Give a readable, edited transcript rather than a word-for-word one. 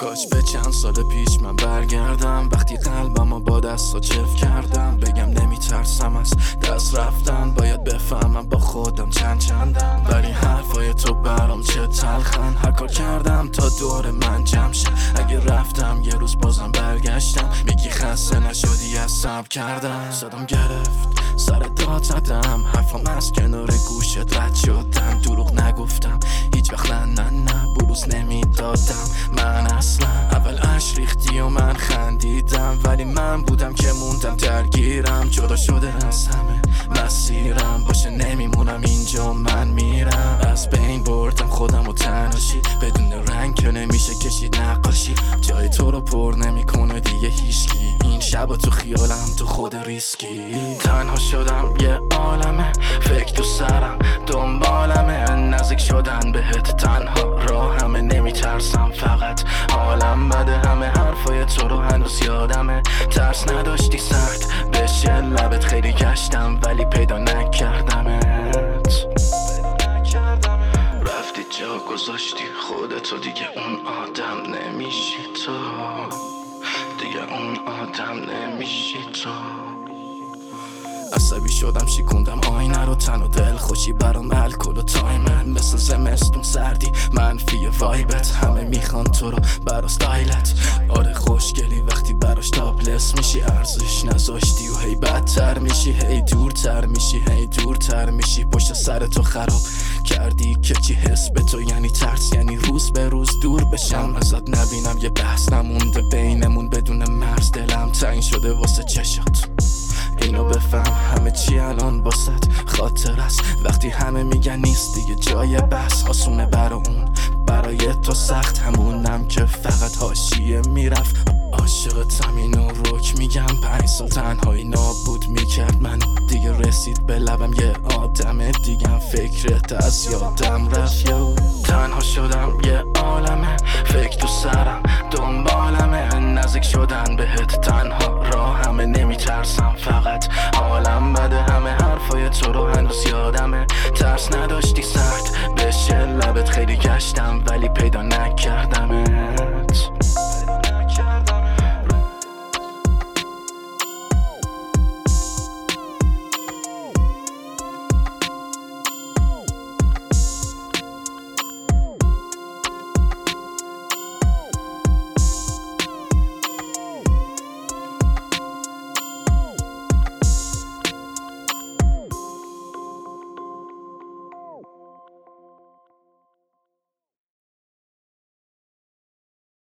کاش به چند سال پیش من برگردم، وقتی قلبمو با دستا چف کردم. بگم نمیترسم از دست رفتن، باید بفهمم با خودم چندم. ولی حرفای تو برام چه تلخن، هر کار کردم تا دور من جمع شه. اگه رفتم یه روز بازم برگشتم، میگی خسته نشدی از صبر کردم. صدام گرفت سر داد زدم، حرفم از کنار گوشت رد شدم. دروغ نگفتم هیچ وقت، نه بروز نمیدادم. من اصلا اول اش ریختی و من خندیدم، ولی من بودم که موندم درگیرم. جدا شده از همه مسیرم، باشه نمیمونم اینجا من میرم. از بین بردم خودم و تنهاشی، بدون رنگ که نمیشه کشید نقاشی. جای تو رو پر نمیکنه دیگه هیچکی، این شبا تو خیالم تو خود ریسکی. تنها شدم یه عالمه فکر تو سرم دنبالمه، نزدیک شدن بهت تنها راه همه. نمیترسم فقط حالم بده، همه حرفای تو رو هنوز یادمه. ترس نداشتی سخت بشه لبت، خیلی گشتم ولی پیدا نکردمت. رفتی جا گذاشتی خودتو، دیگه اون آدم نمیشی تو، دیگه اون آدم نمیشی تو. عصبی شدم شیکوندم آینه رو، تن و دل خوشی برام الکل و تایمه. مثل زمستون سردی منفی وایبت، همه میخوان تو رو برا ستایلت. آره خوشگلی وقتی براش تاپلس میشی، ارزش نذاشتی و هی بدتر میشی، هی دورتر میشی، هی دورتر میشی. پشت سر تو خراب کردی که چی حس به تو یعنی ترس، یعنی روز به روز دور بشم ازت. نبینم یه بحث نمونده بینمون بدون مرز، دلم تنگ شده واسه چشات. اینو بفهم همه چی الان واسط خاطر است، وقتی همه میگن نیست دیگه جای بس. آسونه برا اون برای تو سخت، همونم که فقط حاشیه میرفت. عاشقتم اینو روک میگم، 5 سال تنهایی نابود میکرد منو. دیگه رسید به لبم یه آدم دیگم، فکرت از یادم رفت. تنها شدم یه عالمه فکر تو سرم دنبالمه، نزدیک شدن بهت تنها راه همه. نمیترسم